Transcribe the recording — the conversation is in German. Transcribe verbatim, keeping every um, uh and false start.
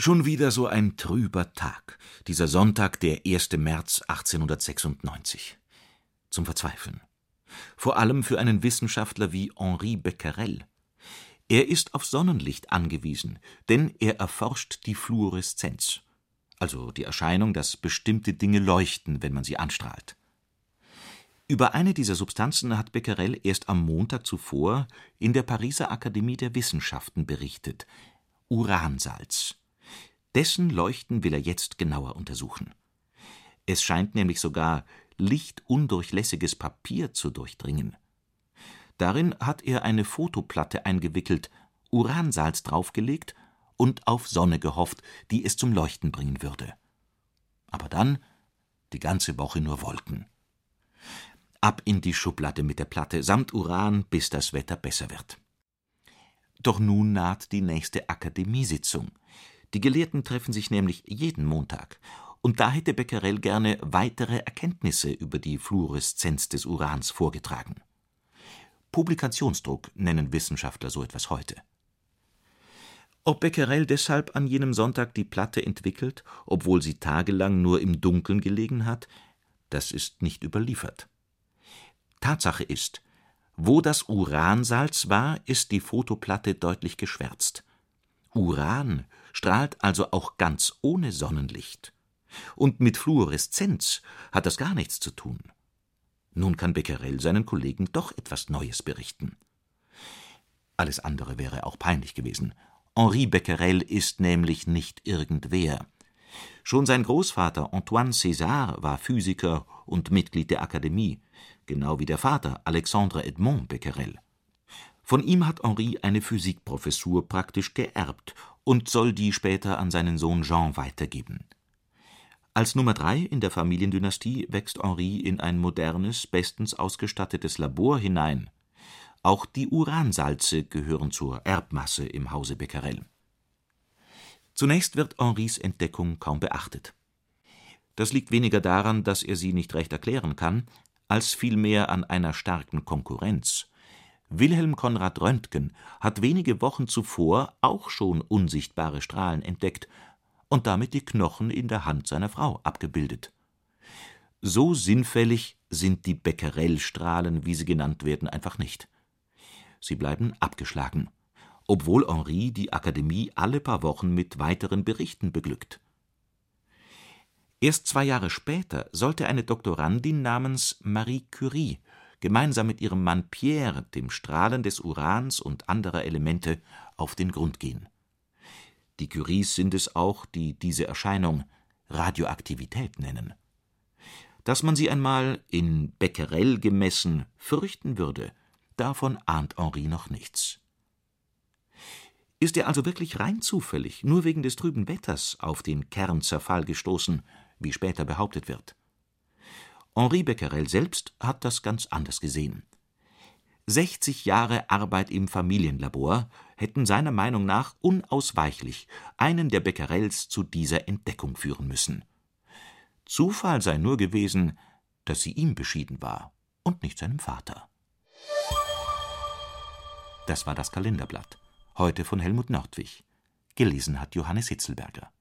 Schon wieder so ein trüber Tag, dieser Sonntag, der erste März achtzehnhundertsechsundneunzig. Zum Verzweifeln. Vor allem für einen Wissenschaftler wie Henri Becquerel. Er ist auf Sonnenlicht angewiesen, denn er erforscht die Fluoreszenz, also die Erscheinung, dass bestimmte Dinge leuchten, wenn man sie anstrahlt. Über eine dieser Substanzen hat Becquerel erst am Montag zuvor in der Pariser Akademie der Wissenschaften berichtet: Uransalz. Dessen Leuchten will er jetzt genauer untersuchen. Es scheint nämlich sogar lichtundurchlässiges Papier zu durchdringen. Darin hat er eine Fotoplatte eingewickelt, Uransalz draufgelegt und auf Sonne gehofft, die es zum Leuchten bringen würde. Aber dann die ganze Woche nur Wolken. Ab in die Schublade mit der Platte, samt Uran, bis das Wetter besser wird. Doch nun naht die nächste Akademiesitzung. Die Gelehrten treffen sich nämlich jeden Montag, und da hätte Becquerel gerne weitere Erkenntnisse über die Fluoreszenz des Urans vorgetragen. Publikationsdruck nennen Wissenschaftler so etwas heute. Ob Becquerel deshalb an jenem Sonntag die Platte entwickelt, obwohl sie tagelang nur im Dunkeln gelegen hat, das ist nicht überliefert. Tatsache ist, wo das Uransalz war, ist die Fotoplatte deutlich geschwärzt. Uran strahlt also auch ganz ohne Sonnenlicht. Und mit Fluoreszenz hat das gar nichts zu tun. Nun kann Becquerel seinen Kollegen doch etwas Neues berichten. Alles andere wäre auch peinlich gewesen. Henri Becquerel ist nämlich nicht irgendwer. Schon sein Großvater Antoine César war Physiker und Mitglied der Akademie, genau wie der Vater Alexandre Edmond Becquerel. Von ihm hat Henri eine Physikprofessur praktisch geerbt und soll die später an seinen Sohn Jean weitergeben. Als Nummer drei in der Familiendynastie wächst Henri in ein modernes, bestens ausgestattetes Labor hinein. Auch die Uransalze gehören zur Erbmasse im Hause Becquerel. Zunächst wird Henris Entdeckung kaum beachtet. Das liegt weniger daran, dass er sie nicht recht erklären kann, als vielmehr an einer starken Konkurrenz. Wilhelm Conrad Röntgen hat wenige Wochen zuvor auch schon unsichtbare Strahlen entdeckt und damit die Knochen in der Hand seiner Frau abgebildet. So sinnfällig sind die Becquerel-Strahlen, wie sie genannt werden, einfach nicht. Sie bleiben abgeschlagen, obwohl Henri die Akademie alle paar Wochen mit weiteren Berichten beglückt. Erst zwei Jahre später sollte eine Doktorandin namens Marie Curie gemeinsam mit ihrem Mann Pierre dem Strahlen des Urans und anderer Elemente auf den Grund gehen. Die Curies sind es auch, die diese Erscheinung Radioaktivität nennen. Dass man sie einmal in Becquerel gemessen fürchten würde, davon ahnt Henri noch nichts. Ist er also wirklich rein zufällig, nur wegen des trüben Wetters, auf den Kernzerfall gestoßen, wie später behauptet wird? Henri Becquerel selbst hat das ganz anders gesehen. sechzig Jahre Arbeit im Familienlabor hätten seiner Meinung nach unausweichlich einen der Becquerels zu dieser Entdeckung führen müssen. Zufall sei nur gewesen, dass sie ihm beschieden war und nicht seinem Vater. Das war das Kalenderblatt, heute von Helmut Nordwig. Gelesen hat Johannes Hitzelberger.